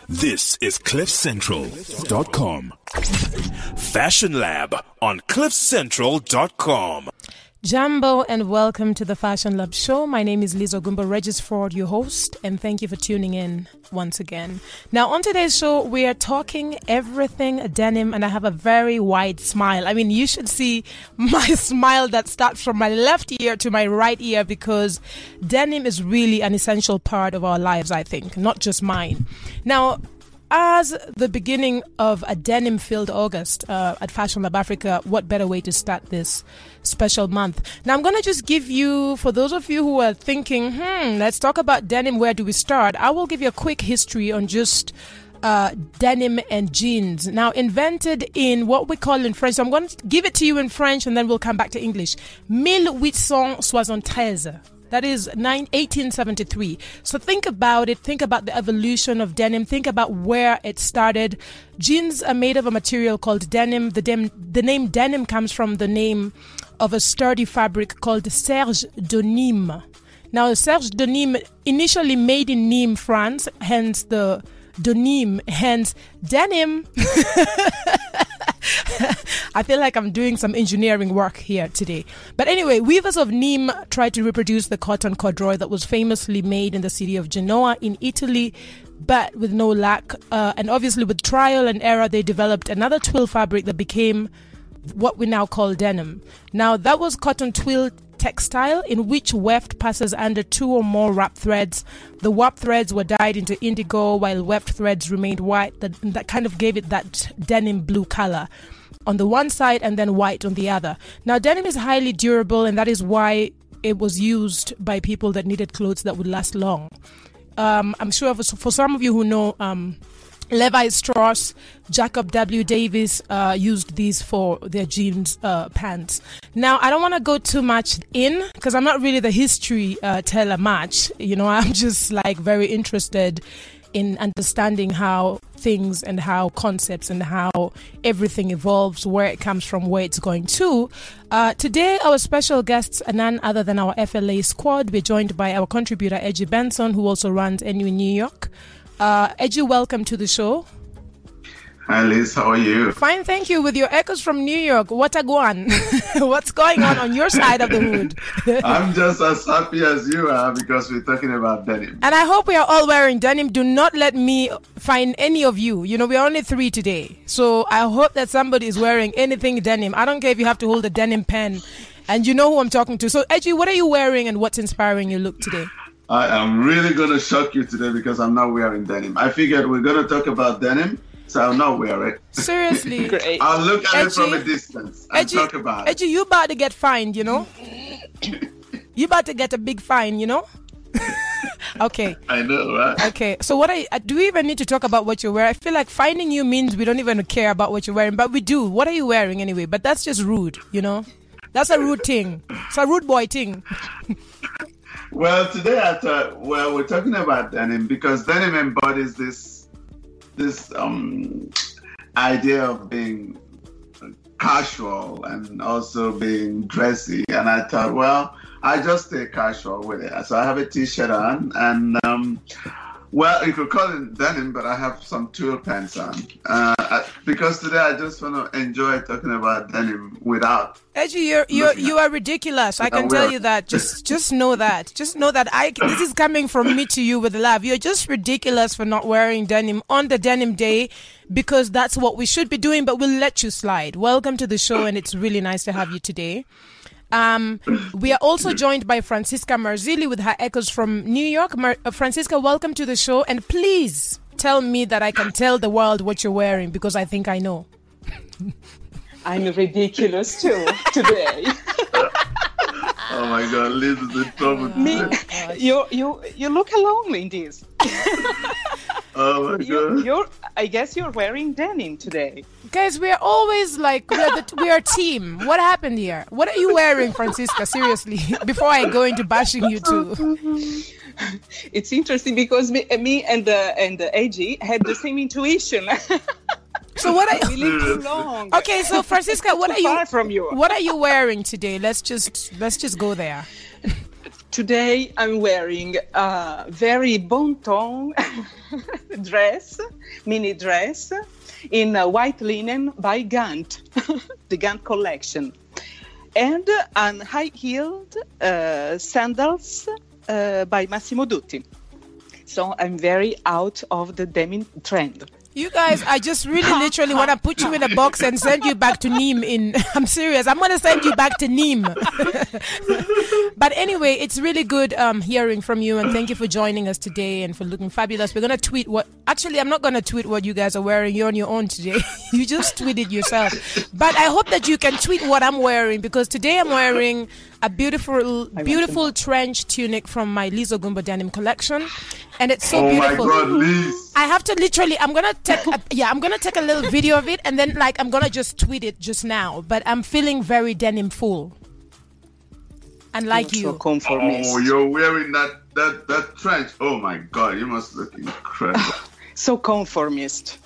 This is CliffCentral.com. Fashion Lab on CliffCentral.com. Jambo and welcome to the Fashion Lab show. My name is Liz Ogumba Regisford, your host, and thank you for tuning in once again. Now, on today's show, we are talking everything denim, and I have a very wide smile. I mean, you should see my smile that starts from my left ear to my right ear because denim is really an essential part of our lives, I think, not just mine. Now, as the beginning of a denim-filled August at Fashion Lab Africa, what better way to start this special month? Now, I'm going to just give you, for those of you who are thinking, let's talk about denim, where do we start? I will give you a quick history on just denim and jeans. Now, invented in what we call in French, so I'm going to give it to you in French and then we'll come back to English. 1873. That is 1873. So think about it. Think about the evolution of denim. Think about where it started. Jeans are made of a material called denim. The name denim comes from the name of a sturdy fabric called serge de Nîmes. Now, serge de Nîmes, initially made in Nîmes, France, hence the de Nîmes, hence denim. I feel like I'm doing some engineering work here today. But anyway, weavers of Nîmes tried to reproduce the cotton corduroy that was famously made in the city of Genoa in Italy, but with no luck. And obviously with trial and error, they developed another twill fabric that became what we now call denim. Now, that was cotton twill textile in which weft passes under two or more wrap threads. The wrap threads were dyed into indigo while weft threads remained white. That kind of gave it that denim blue color on the one side and then white on the other. Now, denim is highly durable, and that is why it was used by people that needed clothes that would last long. I'm sure for some of you who know Levi Strauss, Jacob W. Davis used these for their jeans pants. Now, I don't want to go too much in because I'm not really the history teller much. You know, I'm just like very interested in understanding how things and how concepts and how everything evolves, where it comes from, where it's going to. Today, our special guests are none other than our FLA squad. We're joined by our contributor, Edgy Benson, who also runs NU in New York. Edgy, welcome to the show. Hi, Liz. How are you? Fine, thank you. With your echoes from New York, what a guan. What's going on your side of the hood? I'm just as happy as you are because we're talking about denim. And I hope we are all wearing denim. Do not let me find any of you. You know, we're only 3 today. So I hope that somebody is wearing anything denim. I don't care if you have to hold a denim pen. And you know who I'm talking to. So, Edgy, what are you wearing and what's inspiring your look today? I am really going to shock you today because I'm not wearing denim. I figured we're going to talk about denim, so I'll not wear it. Seriously. Great. I'll look at Edgy, it from a distance and talk about it. Edgy, you about to get fined, you know? You about to get a big fine, you know? Okay. I know, right? Okay. So do we even need to talk about what you wear? I feel like finding you means we don't even care about what you're wearing, but we do. What are you wearing anyway? But that's just rude, you know? That's a rude thing. It's a rude boy thing. Well, today I thought, we're talking about denim because denim embodies this idea of being casual and also being dressy. And I thought, I just stay casual with it. So I have a t-shirt on and, you could call it denim, but I have some twill pants on. Because today I just want to enjoy talking about denim without. Edgy, you are ridiculous. I can tell you that. Just know that. Just know that this is coming from me to you with love. You're just ridiculous for not wearing denim on the denim day because that's what we should be doing, but we'll let you slide. Welcome to the show, and it's really nice to have you today. We are also joined by Francisca Marzilli with her echoes from New York. Francisca, welcome to the show, and please tell me that I can tell the world what you're wearing because I think I know. I'm ridiculous too today. Oh my God, Liz is in trouble. You look alone in this. Oh my God. I guess you're wearing denim today. Guys, we are always like, we are a team. What happened here? What are you wearing, Francisca? Seriously, before I go into bashing you too. It's interesting because me and AG had the same intuition. So what are you? We live too long. Okay, so Francisca, what are you? Far from you. What are you wearing today? Let's just go there. Today I'm wearing a very bon ton dress, mini dress, in white linen by Gant, the Gant collection, and on high-heeled sandals by Massimo Dutti. So I'm very out of the denim trend. You guys, I just really literally want to put you in a box and send you back to Nîmes. I'm serious. I'm going to send you back to Nîmes. But anyway, it's really good hearing from you, and thank you for joining us today and for looking fabulous. We're going to tweet actually, I'm not going to tweet what you guys are wearing. You're on your own today. You just tweeted yourself. But I hope that you can tweet what I'm wearing, because today I'm wearing a beautiful trench tunic from my Liz Ogumbo denim collection, and it's so beautiful. Oh my God, Liz! I have to literally. I'm gonna take a little video of it, and then I'm gonna just tweet it just now. But I'm feeling very denim full, and like you. So conformist. Oh, you're wearing that trench. Oh my God, you must look incredible. So conformist.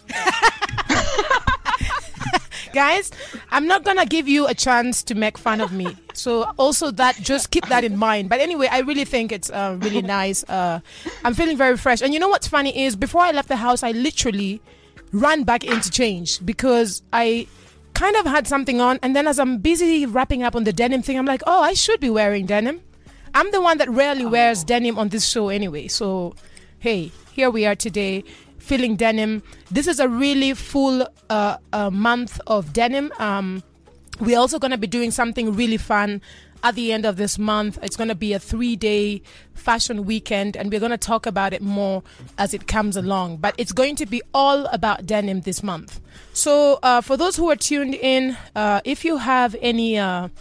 Guys, I'm not going to give you a chance to make fun of me. So also just keep that in mind. But anyway, I really think it's really nice. I'm feeling very fresh. And you know what's funny is before I left the house, I literally ran back into change because I kind of had something on. And then as I'm busy wrapping up on the denim thing, I'm like, oh, I should be wearing denim. I'm the one that rarely wears denim on this show anyway. So, hey, here we are today. Feeling denim. This is a really full month of denim. We're also going to be doing something really fun at the end of this month. It's going to be a 3-day fashion weekend, and we're going to talk about it more as it comes along. But it's going to be all about denim this month. So for those who are tuned in, if you have any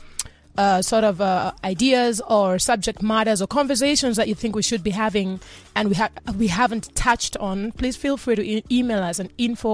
ideas or subject matters or conversations that you think we should be having and we haven't touched on, please feel free to email us at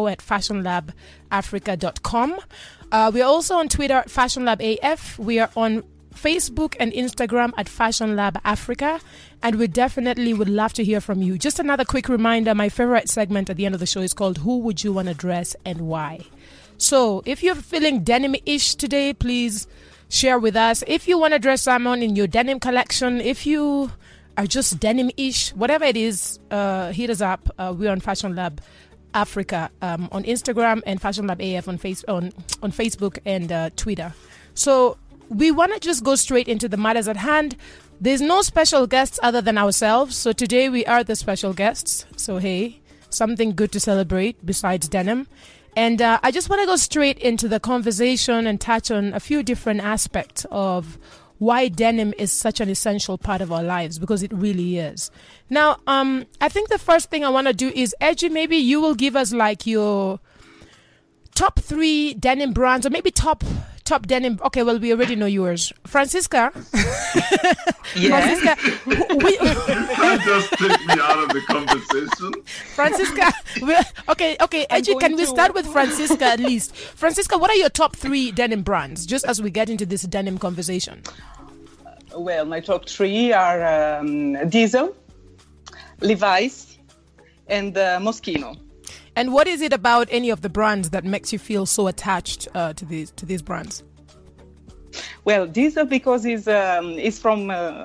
info@fashionlabafrica.com. We are also on Twitter at FashionLabAF. We are on Facebook and Instagram at FashionLabAfrica, and we definitely would love to hear from you. Just another quick reminder, my favorite segment at the end of the show is called Who Would You Want to Dress and Why? So if you're feeling denim-ish today, please share with us. If you want to dress someone in your denim collection, if you are just denim-ish, whatever it is, hit us up. We're on Fashion Lab Africa on Instagram and Fashion Lab AF on Facebook and Twitter. So we want to just go straight into the matters at hand. There's no special guests other than ourselves. So today we are the special guests. So hey, something good to celebrate besides denim. And I just want to go straight into the conversation and touch on a few different aspects of why denim is such an essential part of our lives, because it really is. Now, I think the first thing I want to do is, Edgy, maybe you will give us like your top 3 denim brands, or maybe top denim. Okay, well, we already know yours. Francisca. Yeah. Francisca. You can't just take me out of the conversation. Francisca. Okay, Edgy, can we start with Francisca at least? Francisca, what are your top 3 denim brands, just as we get into this denim conversation? Well, my top 3 are Diesel, Levi's, and Moschino. And what is it about any of the brands that makes you feel so attached to these brands? Well, Diesel because it's from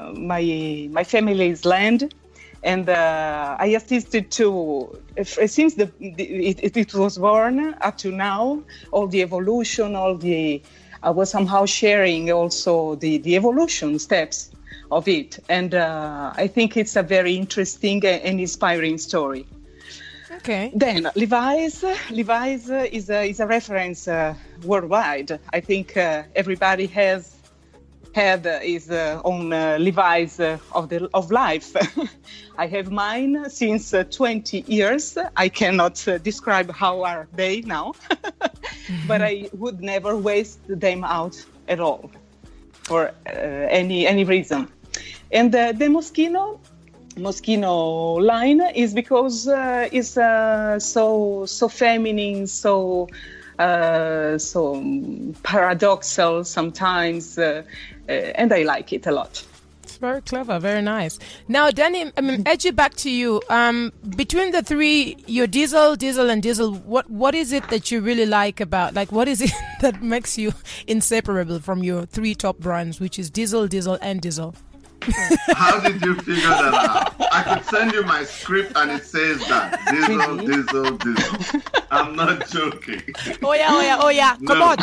my family's land, and I assisted to since it was born up to now, all the evolution, I was somehow sharing also the evolution steps of it, and I think it's a very interesting and inspiring story. Okay. Then Levi's is a reference worldwide. I think everybody has had his own Levi's of life. I have mine since 20 years. I cannot describe how are they now, but I would never waste them out at all for any reason. And the Moschino line is because it's so feminine, so paradoxal sometimes, and I like it a lot. It's very clever, very nice. Now, Danny, Edgy, back to you. Between the 3, your Diesel, and Diesel, what is it that you really like about? Like, what is it that makes you inseparable from your 3 top brands, which is Diesel, and Diesel? How did you figure that out? I could send you my script and it says that. Diesel. I'm not joking. Oh yeah. Come on.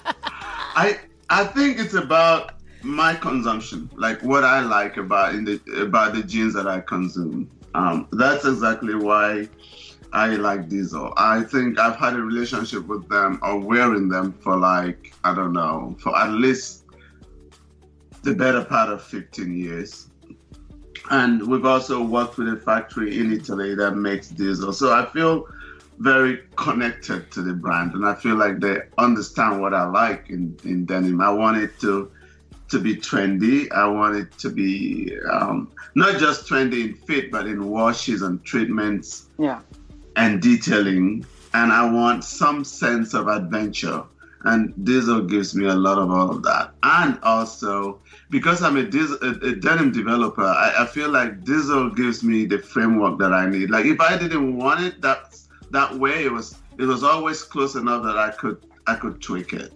I think it's about my consumption, like what I like about the jeans that I consume. That's exactly why I like Diesel. I think I've had a relationship with them or wearing them for for at least the better part of 15 years. And we've also worked with a factory in Italy that makes Diesel. So I feel very connected to the brand, and I feel like they understand what I like in denim. I want it to be trendy. I want it to be not just trendy in fit, but in washes and treatments and detailing. And I want some sense of adventure. And Diesel gives me a lot of all of that. And also, because I'm a denim developer, I feel like Diesel gives me the framework that I need. Like if I didn't want it that way, it was always close enough that I could tweak it.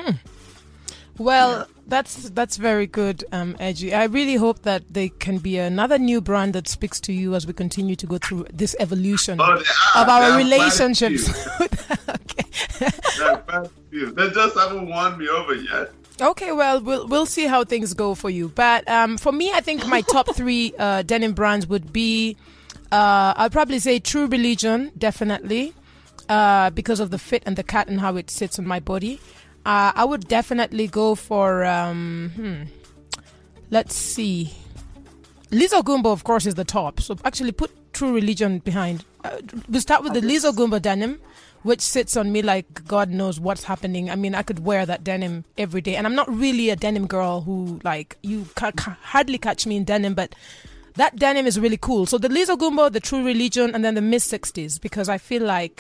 Well, that's very good, Edgy. I really hope that they can be another new brand that speaks to you as we continue to go through this evolution of our relationships. They just haven't won me over yet. Okay, well, we'll see how things go for you. But for me, I think my top 3 denim brands would be, I'd probably say True Religion, definitely, because of the fit and the cut and how it sits on my body. I would definitely go for, let's see. Lizzo Gumbo, of course, is the top. So actually put True Religion behind. We'll start with the Lizzo Gumbo denim, which sits on me like God knows what's happening. I mean, I could wear that denim every day. And I'm not really a denim girl who, like, you hardly catch me in denim, but that denim is really cool. So the Lizzo Gumbo, the True Religion, and then the Miss 60s, because I feel like...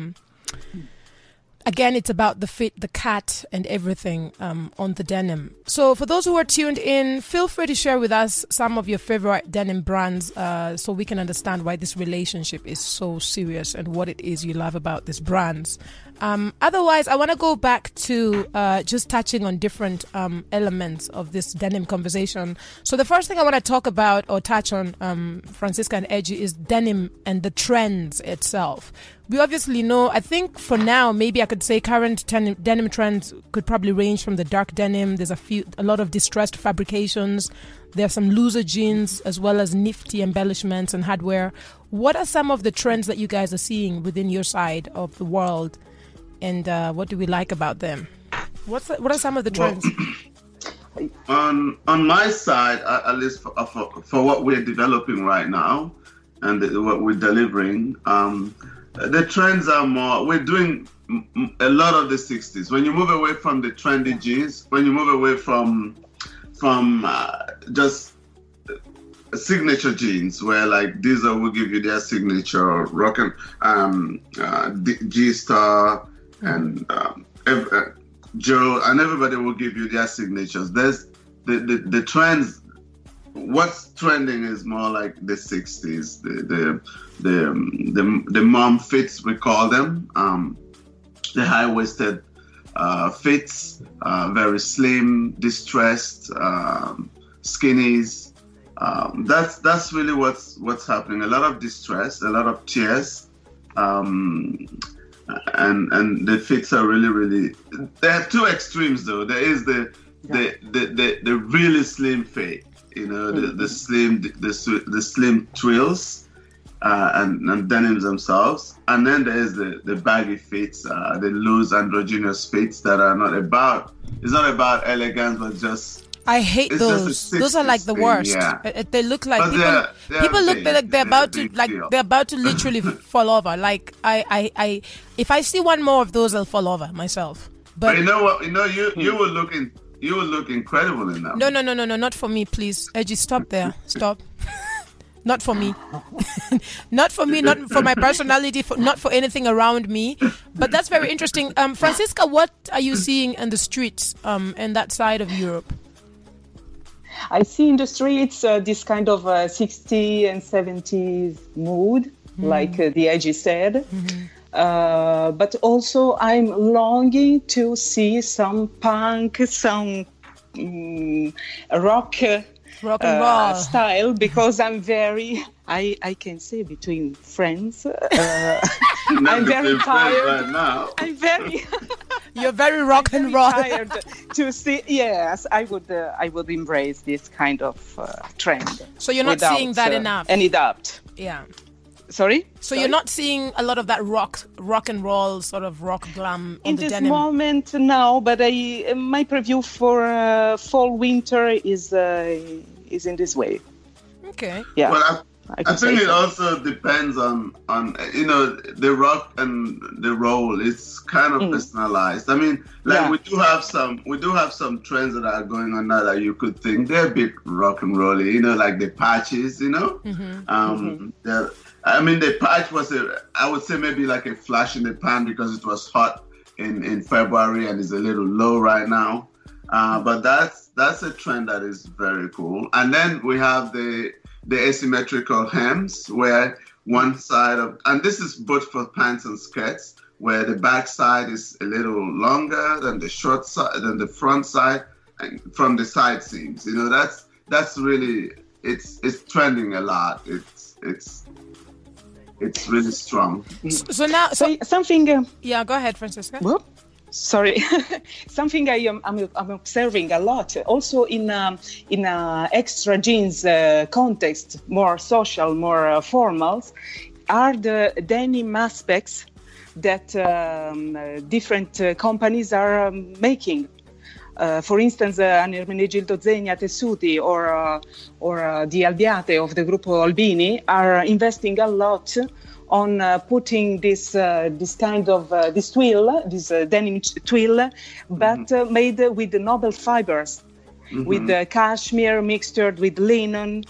again, it's about the fit, the cut, and everything on the denim. So for those who are tuned in, feel free to share with us some of your favorite denim brands so we can understand why this relationship is so serious and what it is you love about these brands. Otherwise, I want to go back to just touching on different elements of this denim conversation. So the first thing I want to talk about or touch on, Francisca and Edgy, is denim and the trends itself. We obviously know, I think for now, maybe I could say current denim trends could probably range from the dark denim. There's a lot of distressed fabrications. There are some looser jeans as well as nifty embellishments and hardware. What are some of the trends that you guys are seeing within your side of the world? And what do we like about them? What are some of the trends? On my side, at least for what we're developing right now and what we're delivering, the trends are more, we're doing a lot of the 60s. When you move away from the trendy jeans, when you move away from just signature jeans, where like Diesel will give you their signature, Rockin', G-Star, and Joe, and everybody will give you their signatures. There's the trends. What's trending is more like the 60s, the mom fits, we call them, the high-waisted fits, very slim, distressed, skinnies. That's really what's happening. A lot of distress, a lot of tears, and the fits are really. There are two extremes though. There is the really slim fit. You know, the slim twills and denims themselves, and then there's the baggy fits, the loose androgynous fits that are not about. It's not about elegance, but just. I hate those. Those are like the worst. Yeah. They look like people look like they're about to literally fall over. Like I if I see one more of those, I'll fall over myself. But you know what? You will look in. You will look incredible in that. No, not for me, please. Edgy, stop there. Stop. Not for me. Not for me, not for my personality, not for anything around me. But that's very interesting. Francisca, what are you seeing in the streets in that side of Europe? I see in the streets this kind of 60s and 70s mood, like the Edgy said. Mm-hmm. But also I'm longing to see some punk, some rock rock and roll style, because I'm very, I can say between friends, I'm very tired. Right now. I'm very. You're very rock and roll. Tired to see. Yes, I would embrace this kind of trend. So you're not seeing that enough. Any doubt? Yeah. Sorry? So you're not seeing a lot of that rock and roll, sort of rock glam in the denim? In this moment, no, but my preview for fall winter is in this way. Okay. Yeah. Well, I think it also depends on the rock and the roll. It's kind of personalized. I mean, we do have some trends that are going on now that you could think they're a bit rock and rolly. Like the patches. I mean, the patch was I would say maybe like a flash in the pan because it was hot in February and is a little low right now. But that's a trend that is very cool. And then we have the asymmetrical hems, where one side and this is both for pants and skirts, where the back side is a little longer than the short side, than the front side, and from the side seams. That's really it's trending a lot. It's really strong. So now, something. Yeah, go ahead, Francisca. Well, sorry, something I'm observing a lot, also in extra jeans context, more social, more formal, are the denim aspects that different companies are making. For instance, Ermenegildo Zegna Tessuti or the Albiate of the Gruppo Albini are investing a lot on putting this kind of this twill, this denim twill, but made with the noble fibers, with cashmere mixed with linen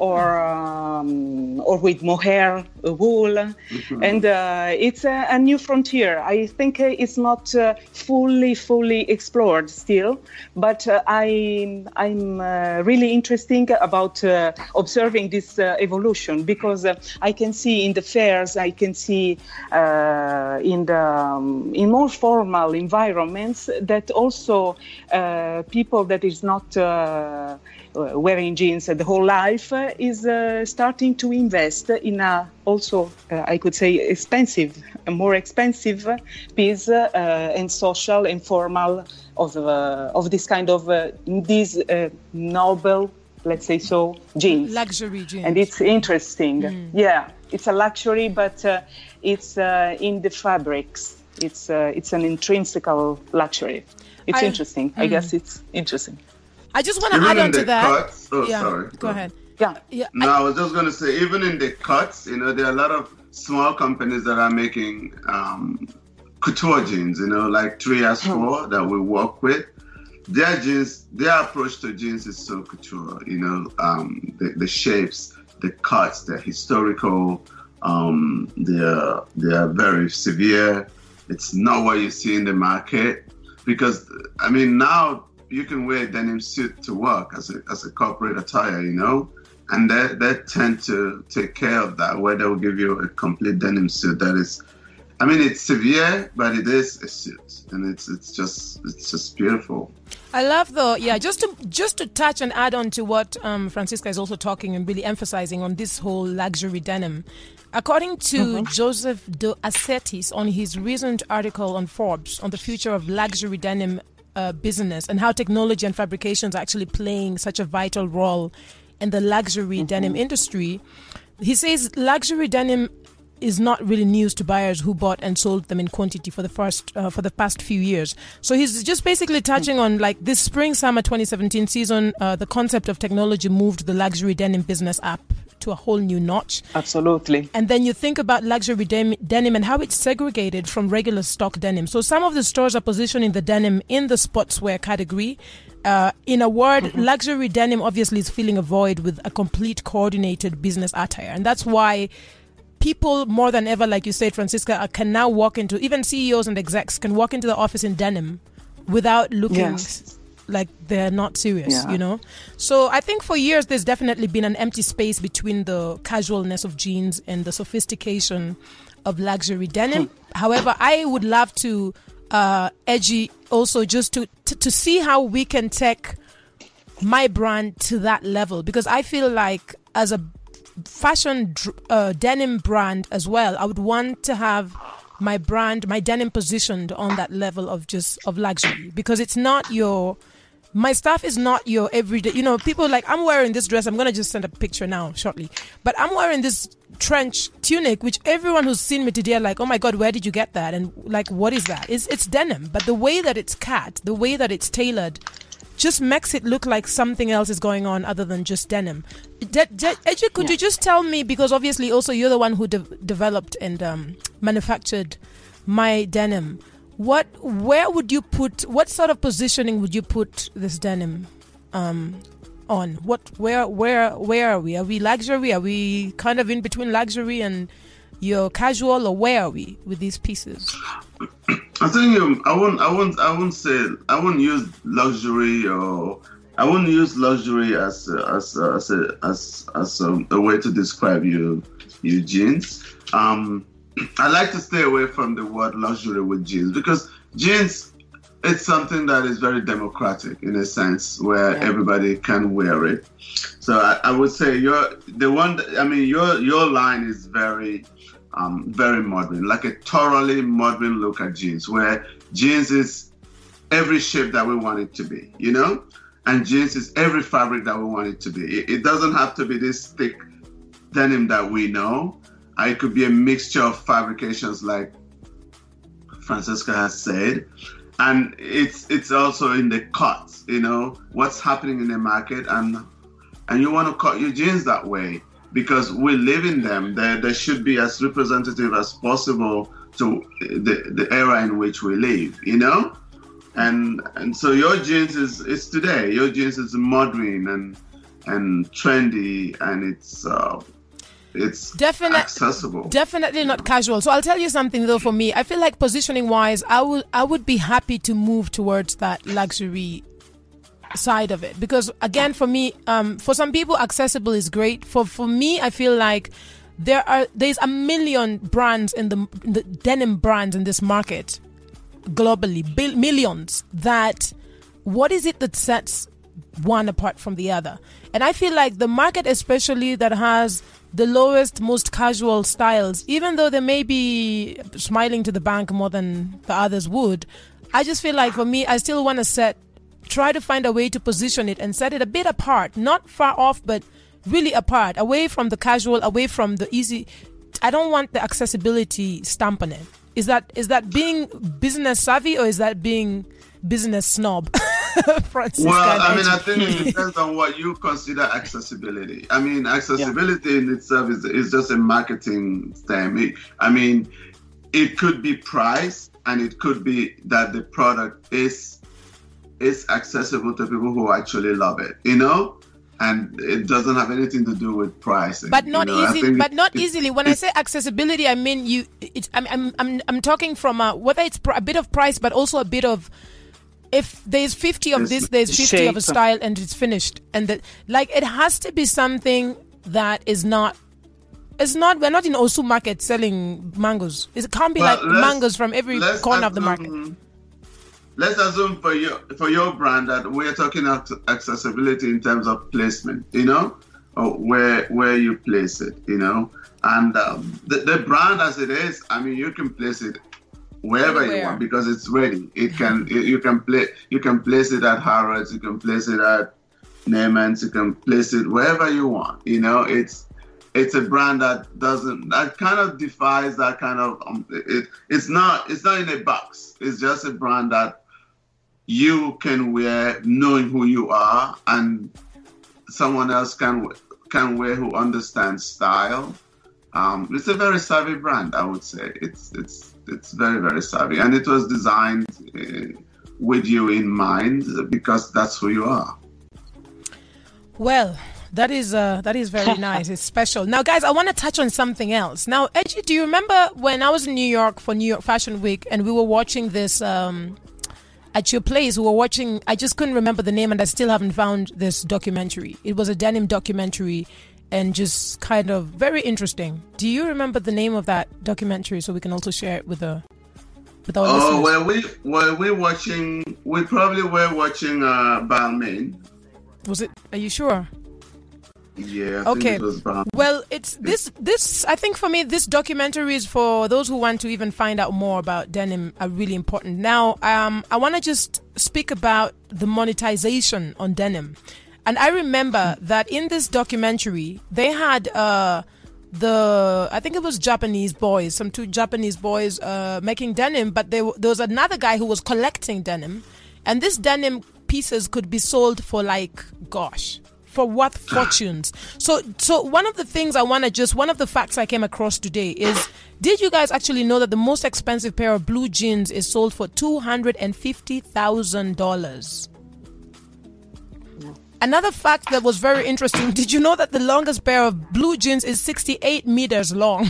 or with mohair wool, and it's a new frontier. I think it's not fully explored still, but I'm really interested about observing this evolution, because I can see in the fairs, I can see in more formal environments that also people that is not wearing jeans the whole life is starting to invest in a also I could say a more expensive piece and social and formal of this kind of these noble, let's say so, jeans, luxury jeans. And it's interesting. Yeah, it's a luxury, but it's in the fabrics. It's an intrinsic luxury. It's interesting. I guess it's interesting. I just want to add on to that. Cuts, sorry. Go ahead. Yeah. No, I was just going to say, even in the cuts, there are a lot of small companies that are making couture jeans, like 3S4 that we work with. Their jeans, their approach to jeans is so couture, the shapes, the cuts, they're historical, they're very severe. It's not what you see in the market, because, I mean, now you can wear a denim suit to work as a corporate attire, and they tend to take care of that, where they will give you a complete denim suit that is, I mean, it's severe, but it is a suit, and it's just beautiful. I love just to touch and add on to what Francisca is also talking and really emphasizing on this whole luxury denim. According to Joseph De Assetis on his recent article on Forbes on the future of luxury denim business and how technology and fabrication is actually playing such a vital role in the luxury denim industry, he says luxury denim is not really news to buyers who bought and sold them in quantity for the past few years. So he's just basically touching on, like, this spring-summer 2017 season, the concept of technology moved the luxury denim business up to a whole new notch. Absolutely. And then you think about luxury denim and how it's segregated from regular stock denim. So some of the stores are positioning the denim in the sportswear category. In a word, luxury denim obviously is filling a void with a complete coordinated business attire. And that's why people more than ever, like you said, Francisca, can now walk into, even CEOs and execs can walk into the office in denim without looking like they're not serious, So I think for years there's definitely been an empty space between the casualness of jeans and the sophistication of luxury denim. However, I would love to, Edgy, also just to see how we can take my brand to that level, because I feel like as a fashion denim brand as well, I would want to have my brand, my denim positioned on that level of luxury, because it's not my stuff is not your everyday, people like, I'm wearing this dress, I'm going to just send a picture now shortly, but I'm wearing this trench tunic, which everyone who's seen me today are like, oh my God, where did you get that? And like, what is that? It's denim, but the way that it's cut, the way that it's tailored, just makes it look like something else is going on other than just denim. Eji, could you just tell me, because obviously also you're the one who developed and manufactured my denim, what sort of positioning would you put this denim on? Where are we? Are we luxury? Are we kind of in between luxury and your casual, or where are we with these pieces? I think I wouldn't use luxury, or I wouldn't use luxury as a way to describe your jeans. I like to stay away from the word luxury with jeans, because jeans, it's something that is very democratic in a sense, where everybody can wear it. So I would say your line is very modern, like a thoroughly modern look at jeans, where jeans is every shape that we want it to be, and jeans is every fabric that we want it to be. It doesn't have to be this thick denim that we know. It could be a mixture of fabrications, like Francesca has said, and it's also in the cuts, what's happening in the market, and you want to cut your jeans that way, because we live in them. They should be as representative as possible to the era in which we live, and so your jeans is today. Your jeans is modern and trendy, and it's accessible. Definitely not casual. So I'll tell you something though. For me, I feel like positioning wise, I would be happy to move towards that luxury side of it, because again, for me, for some people, accessible is great. For me, I feel like there's a million brands in the denim brands in this market globally, millions. That what is it that sets one apart from the other? And I feel like the market, especially that has the lowest, most casual styles, even though they may be smiling to the bank more than the others would, I just feel like for me, I still want to try to find a way to position it and set it a bit apart, not far off, but really apart, away from the casual, away from the easy. I don't want the accessibility stamp on it. Is that being business savvy, or is that being business snob? Francisca, I think it depends on what you consider accessibility. Accessibility in itself is just a marketing term. It could be price, and it could be that the product is accessible to people who actually love it, and it doesn't have anything to do with pricing. But not easily. When I say accessibility, I mean I'm talking from whether it's a bit of price, but also a bit of, if there's 50 of this, there's 50 shape of a style, and it's finished. And it has to be something that is not. We're not in Osu market selling mangoes. It can't be mangoes from every corner of the market. Let's assume for your brand that we're talking about accessibility in terms of placement, or where you place it, and the brand as it is. You can place it wherever you want, because it's ready. You can place it at Harrods, you can place it at Neiman's, you can place it wherever you want. It's a brand that kind of defies that kind of it's not in a box. It's just a brand that you can wear knowing who you are, and someone else can wear who understands style. It's a very savvy brand, I would say. It's very, very savvy, and it was designed with you in mind, because that's who you are. Well, that is very nice. It's special. Now, guys, I want to touch on something else. Now, Eji, do you remember when I was in New York for New York Fashion Week, and we were watching this at your place? We were watching. I just couldn't remember the name, and I still haven't found this documentary. It was a denim documentary, and just kind of very interesting. Do you remember the name of that documentary, so we can also share it with our listeners? We probably were watching Balmain. Was it? Are you sure? Yeah. I think it was Bahamas. Well, it's this. I think for me, this documentary is for those who want to even find out more about denim. Are really important. Now, I want to just speak about the monetization on denim, and I remember that in this documentary they had I think it was Japanese boys, some two Japanese boys making denim, but there was another guy who was collecting denim, and this denim pieces could be sold for for what fortunes. So one of the things one of the facts I came across today is, did you guys actually know that the most expensive pair of blue jeans is sold for $250,000? Another fact that was very interesting, did you know that the longest pair of blue jeans is 68 meters long?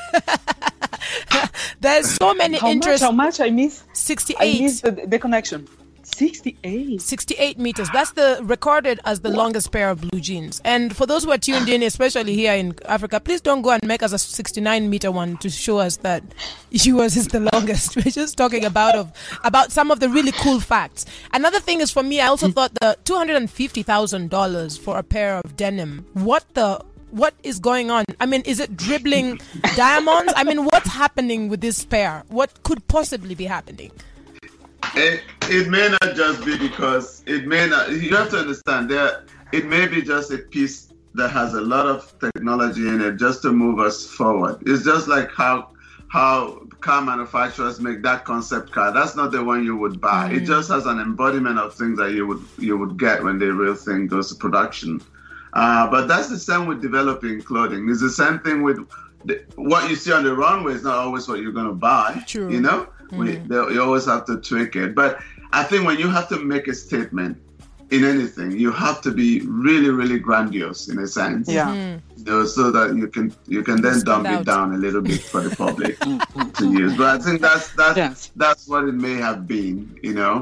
There's so many interesting... How much? I miss 68. I missed the connection. 68 meters. That's the recorded as the longest pair of blue jeans. And for those who are tuned in, especially here in Africa, please don't go and make us a 69-meter one to show us that yours is the longest. We're just talking about some of the really cool facts. Another thing is, for me, I also thought the $250,000 for a pair of denim. What is going on? I mean, is it dribbling diamonds? I mean, what's happening with this pair? What could possibly be happening? It may not just be because you have to understand it may be just a piece that has a lot of technology in it just to move us forward. It's just like how car manufacturers make that concept car. That's not the one you would buy. It just has an embodiment of things that you would get when the real thing goes to production. But that's the same with developing clothing. It's the same thing with what you see on the runway is not always what you're going to buy. True. You know? You always have to tweak it. But I think when you have to make a statement in anything, you have to be really, really grandiose in a sense. Yeah. You know, so that you can then dumb it down a little bit for the public to use. But I think that's what it may have been, you know.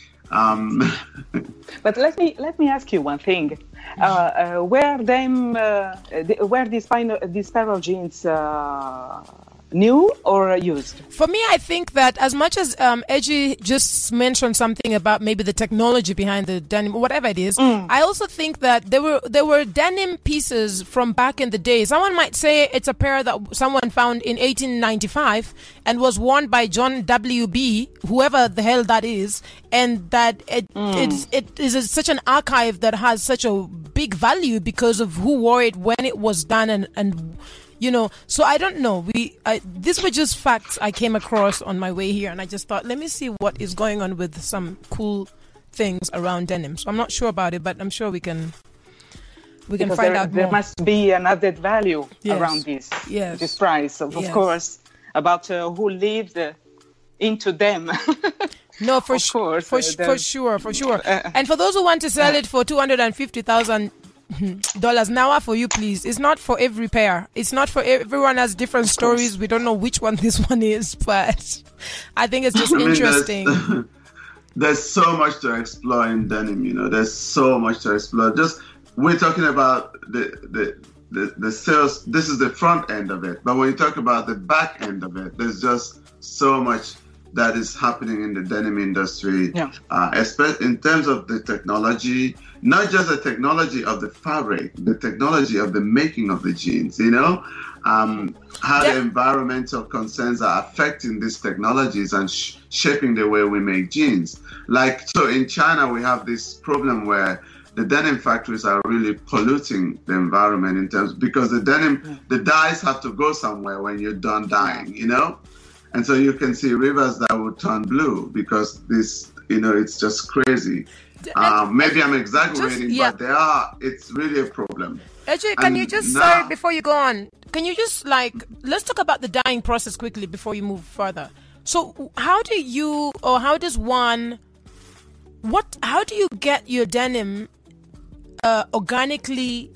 But let me ask you one thing. Were these pair of jeans new or used? For me, I think that as much as Edgy just mentioned something about maybe the technology behind the denim, whatever it is, I also think that there were denim pieces from back in the day. Someone might say it's a pair that someone found in 1895 and was worn by John W.B., whoever the hell that is, and that it is such an archive that has such a big value because of who wore it, when it was done, and you know, so I don't know. These were just facts I came across on my way here, and I just thought, let me see what is going on with some cool things around denim. So I'm not sure about it, but I'm sure we can find out more. There must be an added value around this price, of course, about who lived into them. No, for sure. And for those who want to sell it for $250,000. Now for you, please. It's not for every pair. It's not for everyone has different stories. We don't know which one this one is, but I think it's just interesting. There's so much to explore in denim, you know. There's so much to explore. Just we're talking about the sales. This is the front end of it, but when you talk about the back end of it, there's just so much that is happening in the denim industry, especially in terms of the technology, not just the technology of the fabric, the technology of the making of the jeans, you know, how the environmental concerns are affecting these technologies and shaping the way we make jeans. Like, so in China, we have this problem where the denim factories are really polluting the environment in terms, because the dyes have to go somewhere when you're done dyeing, you know? And so you can see rivers that will turn blue because this, you know, it's just crazy. Maybe I'm exaggerating, but it's really a problem. AJ, can you just, sorry, before you go on, can you just let's talk about the dyeing process quickly before you move further. So how do you get your denim organically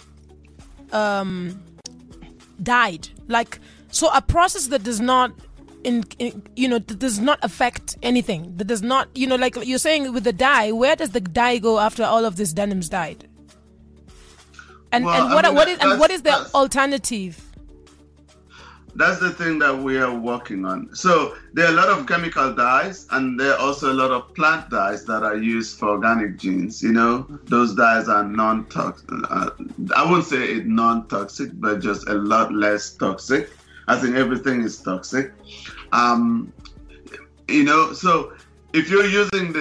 dyed? Like, so a process that does not that does not affect anything, that does not, like you're saying with the dye, where does the dye go after all of this denim's dyed? And what is the alternative? that's the thing that we are working on. So there are a lot of chemical dyes, and there are also a lot of plant dyes that are used for organic genes. Those dyes are non-toxic. I wouldn't say it's non-toxic, but just a lot less toxic. I think everything is toxic. So if you're using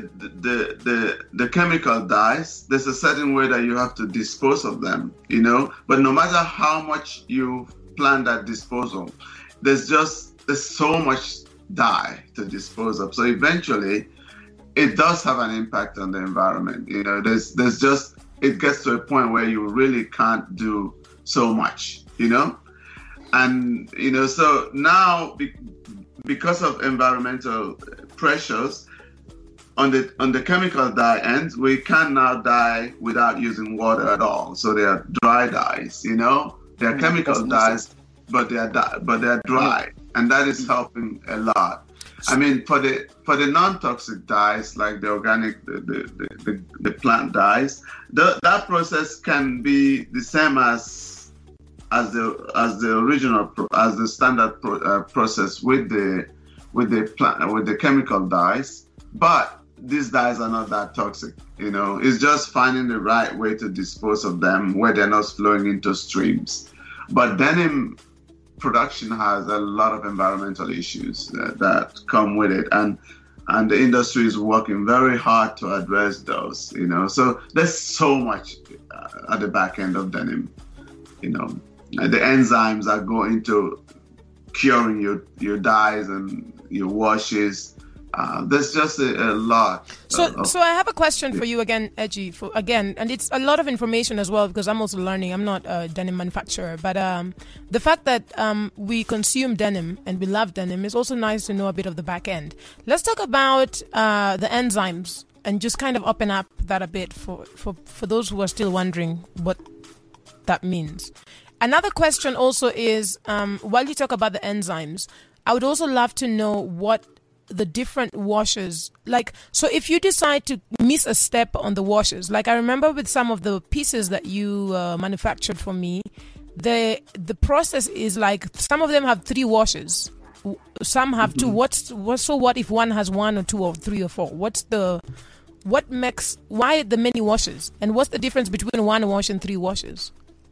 the chemical dyes, there's a certain way that you have to dispose of them, But no matter how much you plan that disposal, there's so much dye to dispose of. So eventually, it does have an impact on the environment. It gets to a point where you really can't do so much, And so now because of environmental pressures on the chemical dye end, we can now dye without using water at all. So they are dry dyes, They are chemical dyes, but they are dry, and that is helping a lot. I mean, for the non-toxic dyes like the organic, the plant dyes, that process can be the same as the original as the standard process with the chemical dyes, but these dyes are not that toxic. It's just finding the right way to dispose of them where they're not flowing into streams. But denim production has a lot of environmental issues that come with it, and the industry is working very hard to address those. So there's so much at the back end of denim. The enzymes that go into curing your dyes and your washes. There's just a lot. So I have a question for you again, Edgy. And it's a lot of information as well, because I'm also learning. I'm not a denim manufacturer, but the fact that we consume denim and we love denim is also nice to know a bit of the back end. Let's talk about the enzymes and just kind of open up that a bit for those who are still wondering what that means. Another question also is, while you talk about the enzymes, I would also love to know what the different washes, so if you decide to miss a step on the washes, I remember with some of the pieces that you manufactured for me, the process is some of them have 3 washes, some have 2. So what if one has 1 or 2 or 3 or 4? Why the many washes, and what's the difference between 1 wash and 3 washes?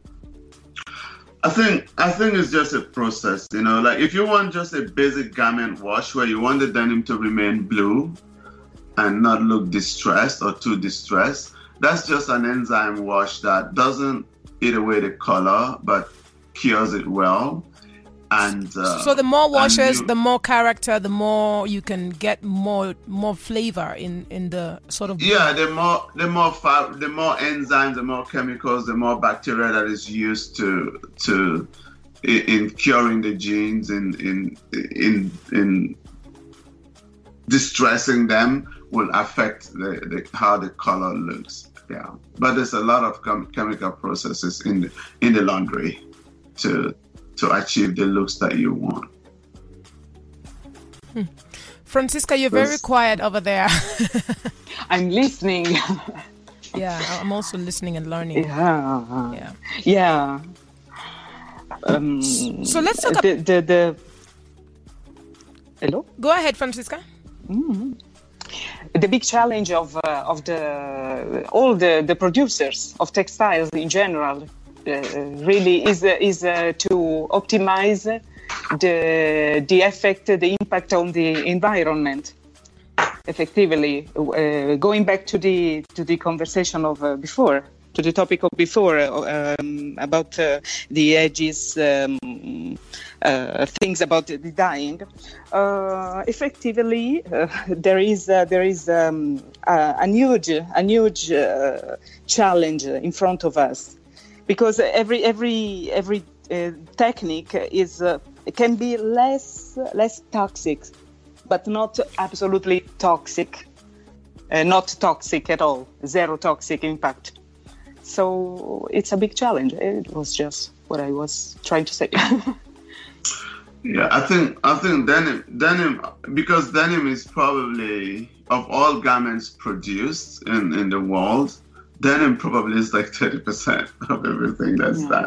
I think it's just a process, if you want just a basic garment wash where you want the denim to remain blue and not look distressed or too distressed, that's just an enzyme wash that doesn't eat away the color but cures it well. And so the more washes, the more character, the more you can get more flavor in the sort of the more enzymes, the more chemicals, the more bacteria that is used to in curing the genes, in distressing them will affect how the color looks. Yeah, but there's a lot of chemical processes in the laundry to achieve the looks that you want. Francisca, you're very quiet over there. I'm listening. Yeah, I'm also listening and learning. Yeah. So let's talk about Hello? Go ahead, Francisca. Mm-hmm. The big challenge of all the producers of textiles in general really is to optimize the effect, the impact on the environment. Effectively, going back to the conversation of before, to the topic of before about the edges, things about the dyeing. Effectively, there is a huge challenge in front of us, because every technique can be less toxic, but not absolutely toxic, not toxic at all, zero toxic impact. So it's a big challenge. It was just what I was trying to say. Yeah, I think denim, because denim is probably, of all garments produced in the world, denim probably is 30% of everything that's done.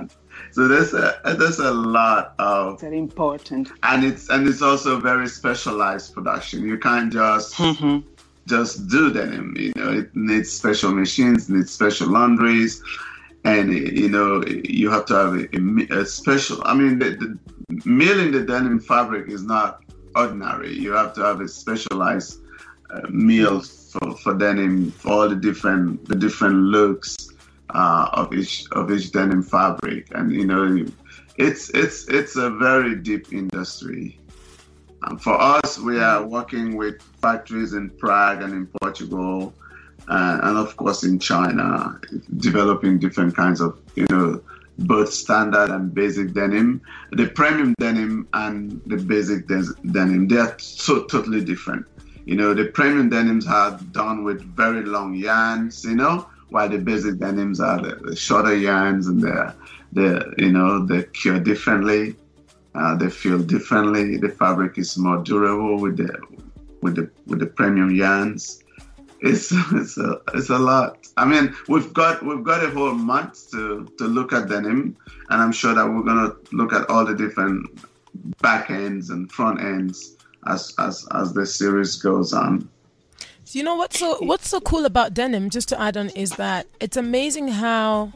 So there's a lot of Very important. and it's also very specialized production. You can't just do denim. It needs special machines, needs special laundries, and you have to have a special. I mean, the milling the denim fabric is not ordinary. You have to have a specialized mill for denim, for all the different looks of each denim fabric, and it's a very deep industry. And for us, we are working with factories in Prague and in Portugal, and of course in China, developing different kinds of both standard and basic denim. The premium denim and the basic denim, they are so totally different. The premium denims are done with very long yarns, while the basic denims are the shorter yarns, and they cure differently, they feel differently. The fabric is more durable with the premium yarns. It's a lot. I mean, we've got a whole month to look at denim, and I'm sure that we're gonna look at all the different back ends and front ends as the series goes on. So what's so cool about denim, just to add on, is that it's amazing how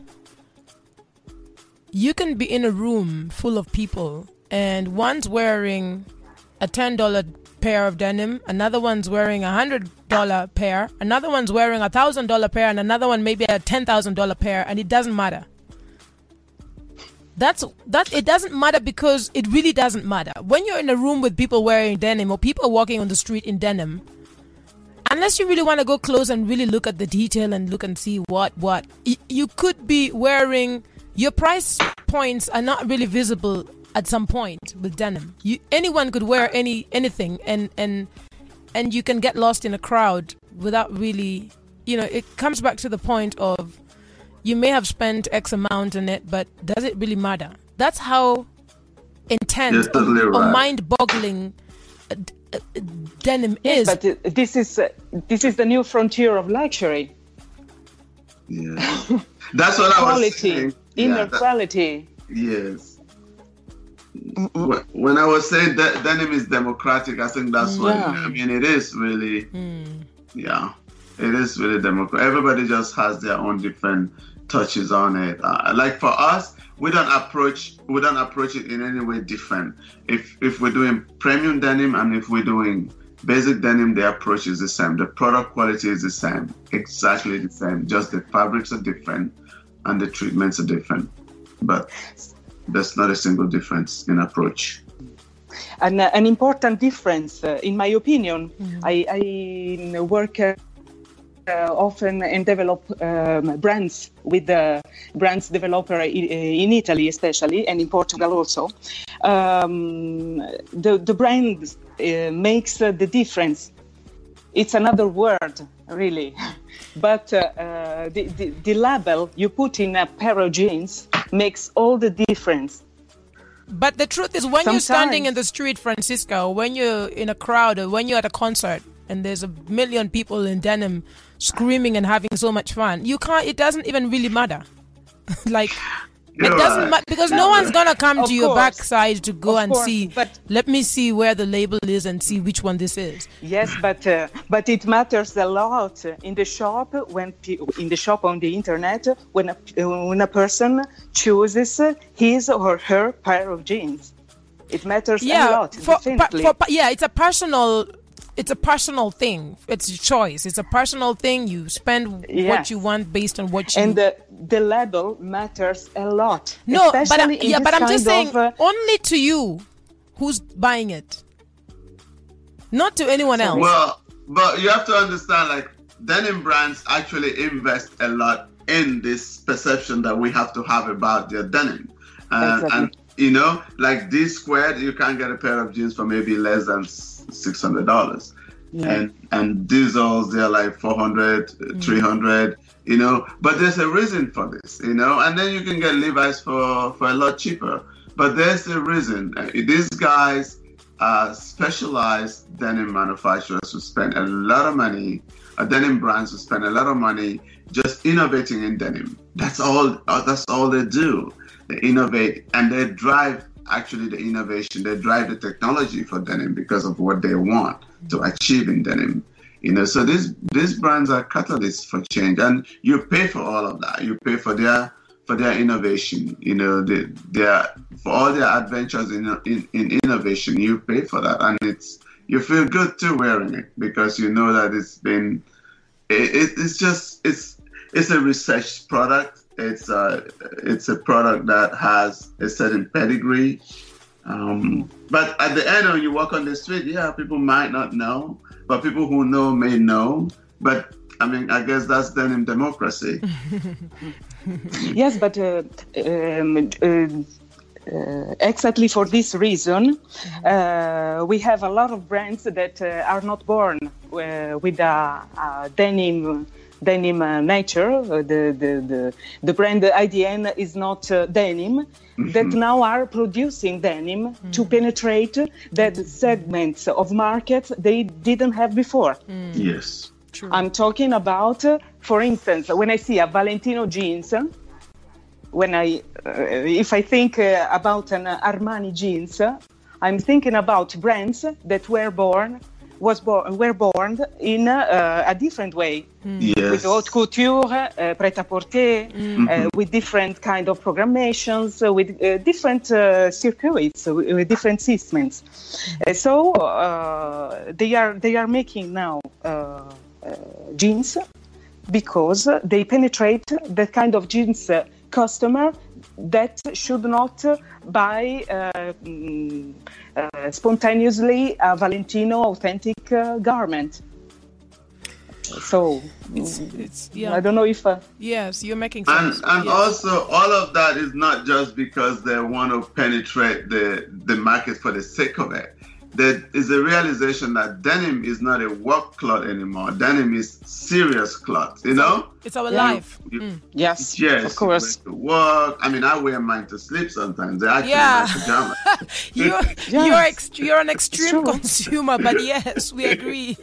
you can be in a room full of people and one's wearing a $10 pair of denim, another one's wearing $100 pair, another one's wearing $1,000 pair, and another one maybe a $10,000 pair, and it doesn't matter. It doesn't matter, because it really doesn't matter. When you're in a room with people wearing denim or people walking on the street in denim, unless you really want to go close and really look at the detail and look and see what you could be wearing, your price points are not really visible at some point with denim. Anyone could wear anything, and you can get lost in a crowd without really, it comes back to the point of, you may have spent X amount on it, but does it really matter? That's how intense or mind-boggling denim is. But this is the new frontier of luxury. Yeah, that's what I was saying. Inner quality. Yes. When I was saying that denim is democratic, I think that's what I mean. It is really, it is really democratic. Everybody just has their own different touches on it. Like for us, we don't approach it in any way different. If we're doing premium denim and if we're doing basic denim, the approach is the same. The product quality is the same, exactly the same. Just the fabrics are different and the treatments are different. But there's not a single difference in approach. And an important difference, in my opinion, I work often and develop brands with the brands developer in Italy especially, and in Portugal also. The brand makes the difference. It's another word, really. But the label you put in a pair of jeans makes all the difference. But the truth is, when you're standing in the street, Francisca, when you're in a crowd, or when you're at a concert and there's a million people in denim screaming and having so much fun, it doesn't even really matter. It doesn't matter, because no one's gonna come to your backside to go and see. But let me see where the label is and see which one this is. Yes, but it matters a lot in the shop, on the internet, when a person chooses his or her pair of jeans. It matters a lot. Definitely. It's a personal thing. It's a choice. It's a personal thing. You spend what you want based on what you... And the label matters a lot. No, but I'm just saying, only to you who's buying it. Not to anyone else. Well, but you have to understand, denim brands actually invest a lot in this perception that we have to have about their denim. Exactly. And, D squared, you can't get a pair of jeans for maybe less than $600. Yeah. And diesels, they're like $400, $300, but there's a reason for this, and then you can get Levi's for a lot cheaper, but there's a reason. These guys specialized denim manufacturers who spend a lot of money, denim brands who spend a lot of money just innovating in denim. That's all they do. They innovate and they drive actually the innovation. They drive the technology for denim because of what they want to achieve in denim. So these brands are catalysts for change, and you pay for all of that. You pay for their innovation. For all their adventures in innovation, you pay for that, and you feel good too wearing it because you know that it's a research product. It's a product that has a certain pedigree. But at the end, when you walk on the street, people might not know, but people who know may know. But I mean, I guess that's denim democracy. Yes, but exactly for this reason, we have a lot of brands that are not born with a denim nature. The brand IDN is not denim, that now are producing denim to penetrate that segments of markets they didn't have before. Yes. True. I'm talking about, for instance, when I see a Valentino jeans, if I think about an Armani jeans, I'm thinking about brands that were born in a different way. Yes. With haute couture, prêt-à-porter, with different kind of programmations, with different circuits, with different systems. So they are making now jeans because they penetrate the kind of jeans customer that should not buy spontaneously a Valentino authentic garment. So it's yeah. I don't know if yes, you're making sense. And yes. also all of that is not just because they want to penetrate the market for the sake of it. There is a realization that denim is not a work cloth anymore. Denim is serious cloth, It's our life. Yes, yes, of course. To work. I mean, I wear mine to sleep sometimes. They actually my pajamas. You're an extreme consumer, but yes, we agree.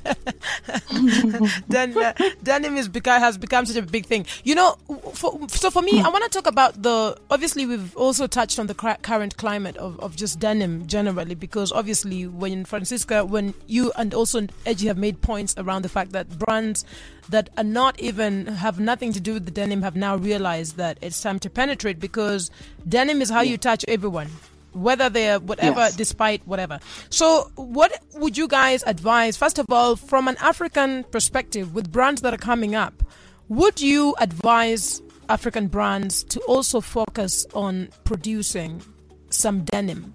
Denim has become such a big thing. For me, I want to talk about obviously we've also touched on the current climate of just denim generally, because obviously when Francisca, when you and also Edgy have made points around the fact that brands that are not even have nothing to do with the denim have now realized that it's time to penetrate, because denim is how you touch everyone, whether they're whatever, despite whatever. So what would you guys advise, first of all, from an African perspective with brands that are coming up? Would you advise African brands to also focus on producing some denim?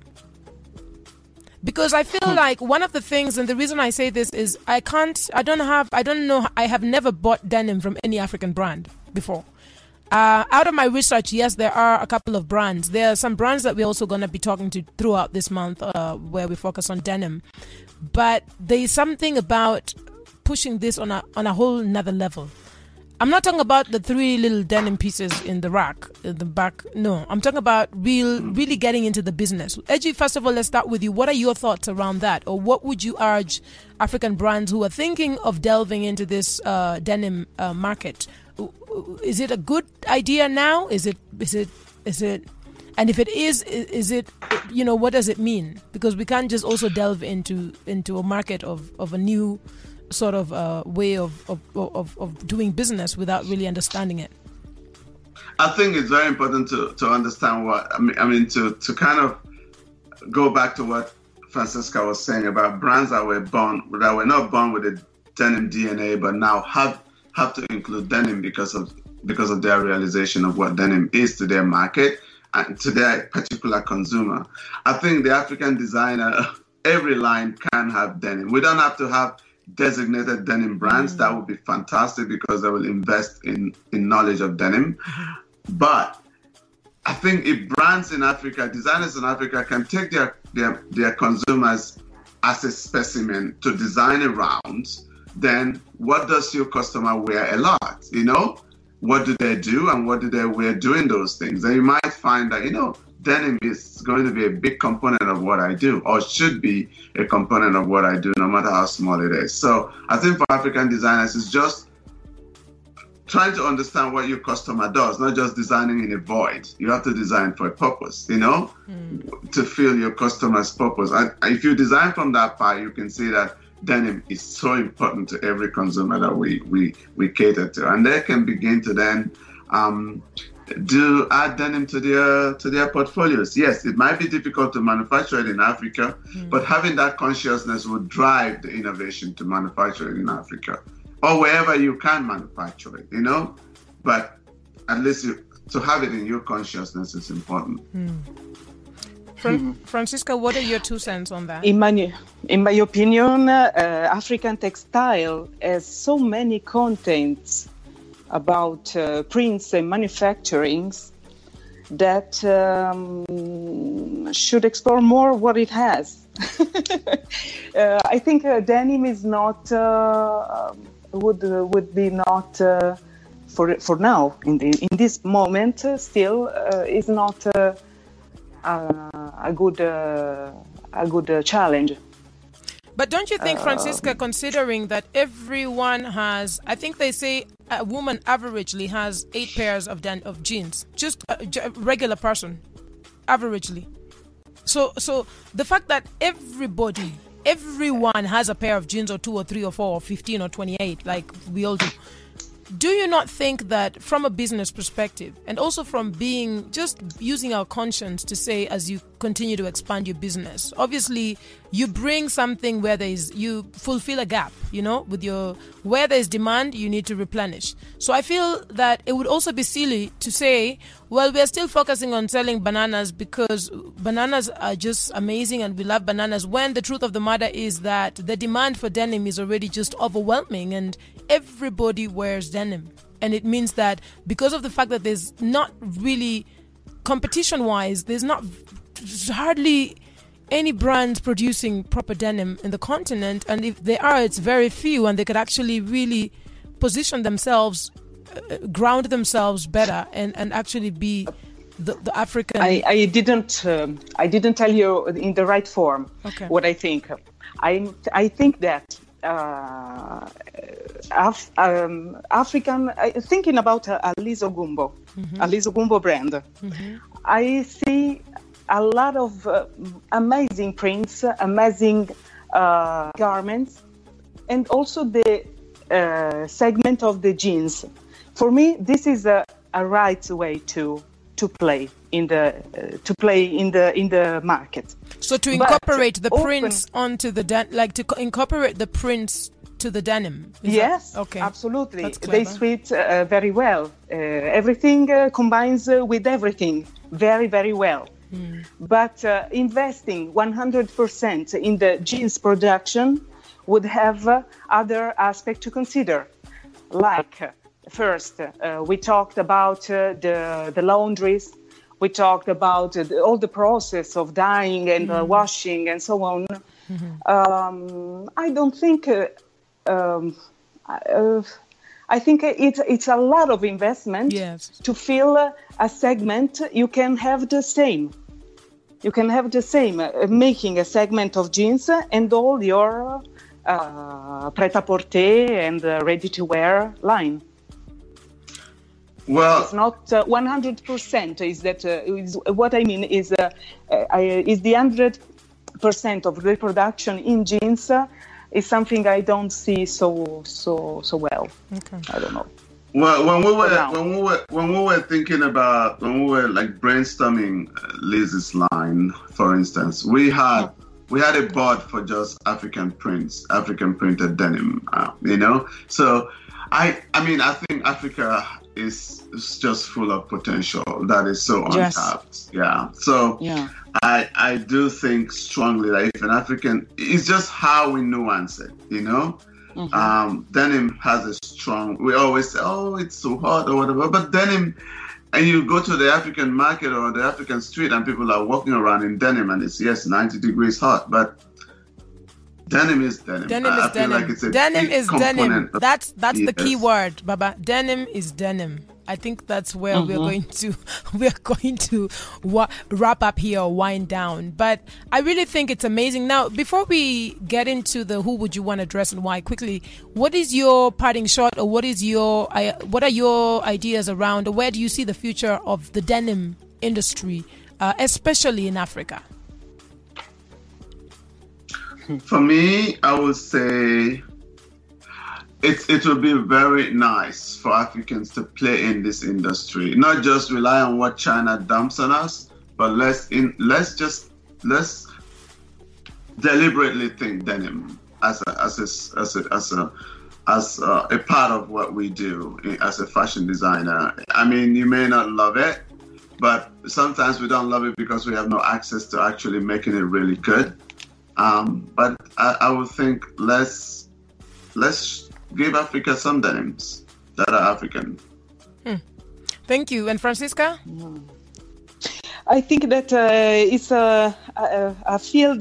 Because I feel like one of the things, and the reason I say this is I have never bought denim from any African brand before. Out of my research, yes, there are a couple of brands. There are some brands that we're also going to be talking to throughout this month where we focus on denim. But there's something about pushing this on a whole nother level. I'm not talking about the 3 little denim pieces in the rack, in the back. No, I'm talking about really getting into the business. Edgy, first of all, let's start with you. What are your thoughts around that? Or what would you urge African brands who are thinking of delving into this denim market? Is it a good idea now? Is it? And if it is it, what does it mean? Because we can't just also delve into a market of a new sort of way of doing business without really understanding it. I think it's very important to understand what I mean to kind of go back to what Francisca was saying about brands that were not born with a denim DNA, but now have to include denim because of their realization of what denim is to their market and to their particular consumer. I think the African designer, every line can have denim. We don't have to have designated denim brands. That would be fantastic because they will invest in knowledge of denim. But I think if brands in Africa, designers in Africa can take their consumers as a specimen to design around, then what does your customer wear a lot? What do they do and what do they wear doing those things? And you might find that, denim is going to be a big component of what I do, or should be a component of what I do, no matter how small it is. So I think for African designers, it's just trying to understand what your customer does, not just designing in a void. You have to design for a purpose, to fill your customer's purpose. And if you design from that part, you can see that denim is so important to every consumer that we cater to. And they can begin to then add denim to their portfolios. Yes, it might be difficult to manufacture it in Africa, but having that consciousness will drive the innovation to manufacture it in Africa or wherever you can manufacture it, but at least to have it in your consciousness is important. Francisca, what are your 2 cents on that? In my opinion, African textile has so many contents about prints and manufacturing that should explore more what it has. I think denim is not would be not for now in this moment still is not a good challenge. But don't you think, Francisca, considering that everyone has, I think they say a woman averagely has 8 pairs of jeans, just a regular person, averagely. So the fact that everyone has a pair of jeans or 2 or 3 or 4 or 15 or 28, like we all do you not think that from a business perspective and also from just using our conscience to say, as you continue to expand your business, obviously you bring something where you fulfill a gap, with where there's demand, you need to replenish. So I feel that it would also be silly to say, well, we're still focusing on selling bananas because bananas are just amazing and we love bananas, when the truth of the matter is that the demand for denim is already just overwhelming and everybody wears denim. And it means that because of the fact that there's not really, competition-wise, there's not hardly any brands producing proper denim in the continent, and if they are, it's very few, and they could actually really position themselves, ground themselves better, and actually be the African. I didn't tell you in the right form what I think. I think that African, thinking about Aliso Gumbo, Aliso Gumbo brand, I see a lot of amazing prints, amazing garments, and also the segment of the jeans. For me, this is a right way to play in the market. So to incorporate the prints onto the incorporate the prints to the denim. Yes, okay, absolutely. They suit very well. Everything combines with everything very, very well. But investing 100% in the jeans production would have other aspects to consider. Like, first, we talked about the laundries. We talked about all the process of dyeing and washing and so on. I don't think... I think it's a lot of investment to fill a segment. You can have the same. Making a segment of jeans and all your pret-à-porter and ready-to-wear line. Well, it's not 100%. Is that what I mean? Is the 100% of reproduction in jeans is something I don't see so well. Okay. I don't know. Well, when we were thinking about, when we were like brainstorming Liz's line, for instance, we had a board for just African printed denim, So I think Africa is just full of potential that is so untapped. Yeah. So I do think strongly that if an African, it's just how we nuance it, Denim has a strong, we always say, oh, it's so hot or whatever, but denim, and you go to the African market or the African street and people are walking around in denim and it's 90 degrees hot, but denim is denim. Denim is denim. Like it's a denim big is denim. That's the key word, Baba. Denim is denim. I think that's where we're going to wrap up here or wind down. But I really think it's amazing. Now, before we get into the who would you want to dress and why, quickly, what is your parting shot, or what are your ideas around, or where do you see the future of the denim industry, especially in Africa? For me, I would say it would be very nice for Africans to play in this industry, not just rely on what China dumps on us, but let's deliberately think denim as a part of what we do as a fashion designer. I mean, you may not love it, but sometimes we don't love it because we have no access to actually making it really good. But I would think let's give Africa some denims that are African. Thank you. And Francisca? I think that it's a field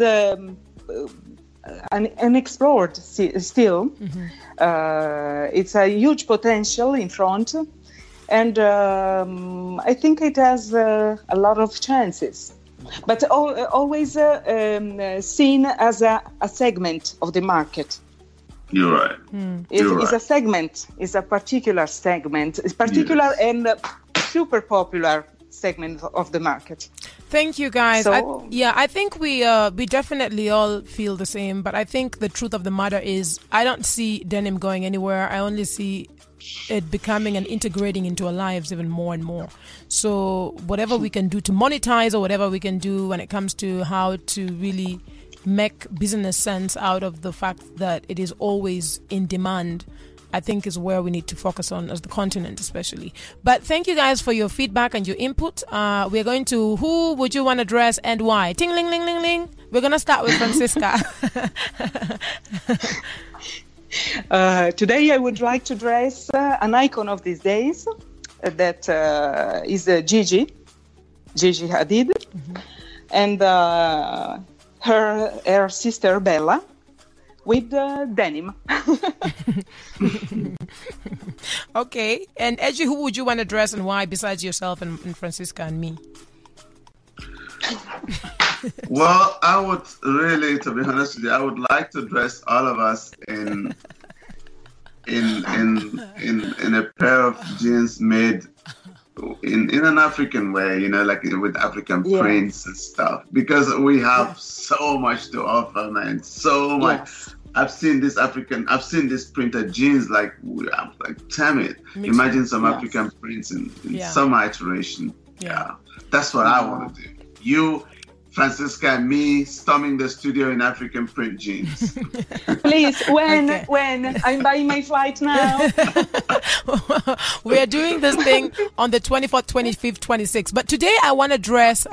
unexplored still. It's a huge potential in front, and I think it has a lot of chances. But always seen as a segment of the market. You're right. It's a segment. It's a particular segment. It's particular and super popular segment of the market. Thank you, guys. So, I think we definitely all feel the same. But I think the truth of the matter is, I don't see denim going anywhere. I only see it becoming and integrating into our lives even more and more. So whatever we can do to monetize, or whatever we can do when it comes to how to really make business sense out of the fact that it is always in demand, I think is where we need to focus on as the continent especially. But thank you guys for your feedback and your input. We're going to who would you want to dress and why? Ting ling ling ling ling. We're going to start with Francisca. Today I would like to dress an icon of these days that is Gigi Hadid, and her sister Bella with denim. Okay, and Edgy, who would you want to dress and why besides yourself and Francisca and me? Well, I would really, to be honest with you, I would like to dress all of us in a pair of jeans made in an African way, like with African prints and stuff, because we have so much to offer, man. So much. Yes. I've seen this printed jeans, damn it. Imagine some African prints in some iteration. Yeah. That's what I want to do. You, Francisca, and me storming the studio in African print jeans. Please, when I'm buying my flight now. We are doing this thing on the 24th, 25th, 26th. But today I want to dress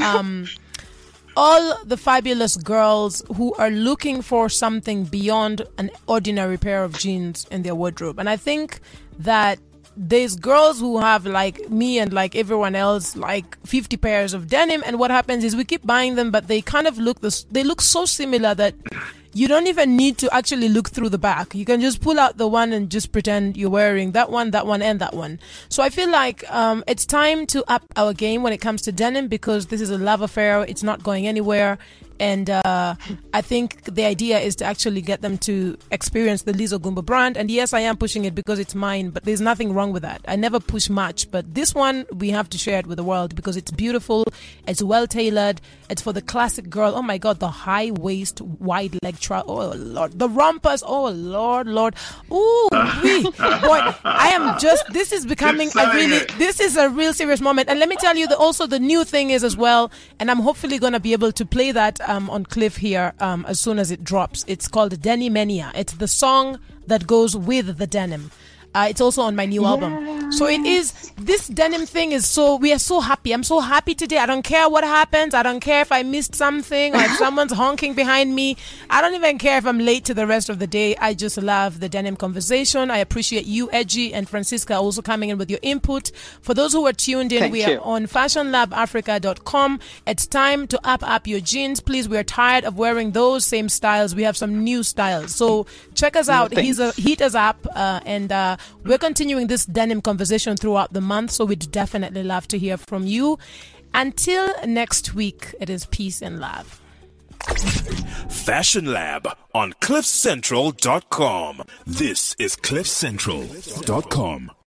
all the fabulous girls who are looking for something beyond an ordinary pair of jeans in their wardrobe. And I think that there's girls who have, like me and like everyone else, like 50 pairs of denim, and what happens is we keep buying them, but they kind of look so similar that you don't even need to actually look through the back. You can just pull out the one and just pretend you're wearing that one, and that one. So I feel like it's time to up our game when it comes to denim, because this is a love affair. It's not going anywhere. And I think the idea is to actually get them to experience the Lizo Gumbo brand. And yes, I am pushing it because it's mine, but there's nothing wrong with that. I never push much, but this one, we have to share it with the world because it's beautiful. It's well tailored. It's for the classic girl. Oh my God, the high waist, wide leg trousers. Oh Lord, the rompers. Oh Lord. Ooh, boy, I am just, this is becoming this is a real serious moment. And let me tell you also the new thing is as well, and I'm hopefully going to be able to play that on Cliff here as soon as it drops. It's called Denimania. It's the song that goes with the denim. It's also on my new album. So it is, this denim thing is we are so happy. I'm so happy today. I don't care what happens. I don't care if I missed something or if someone's honking behind me. I don't even care if I'm late to the rest of the day. I just love the denim conversation. I appreciate you, Edgy, and Francisca also coming in with your input. For those who are tuned in, we are on fashionlabafrica.com. It's time to up your jeans. Please, we are tired of wearing those same styles. We have some new styles. So check us out. Hit us up and We're continuing this denim conversation throughout the month, so we'd definitely love to hear from you. Until next week, it is peace and love. Fashion Lab on CliffCentral.com. This is CliffCentral.com.